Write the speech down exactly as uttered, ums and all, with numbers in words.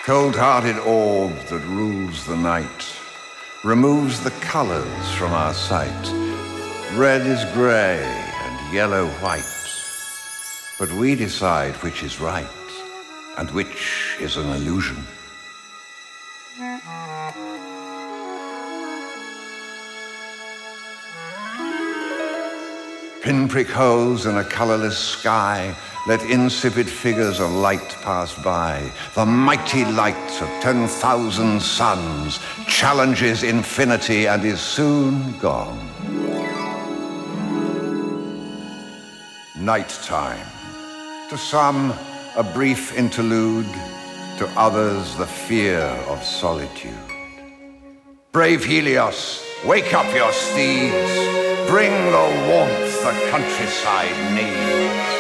Cold-hearted orb that rules the night, removes the colors from our sight. Red is gray and yellow white, but we decide which is right and which is an illusion. Pinprick holes in a colorless sky, let insipid figures of light pass by. The mighty light of ten thousand suns challenges infinity and is soon gone. Nighttime. To some, a brief interlude, to others, the fear of solitude. Brave Helios, wake up your steeds, bring the warmth the countryside needs.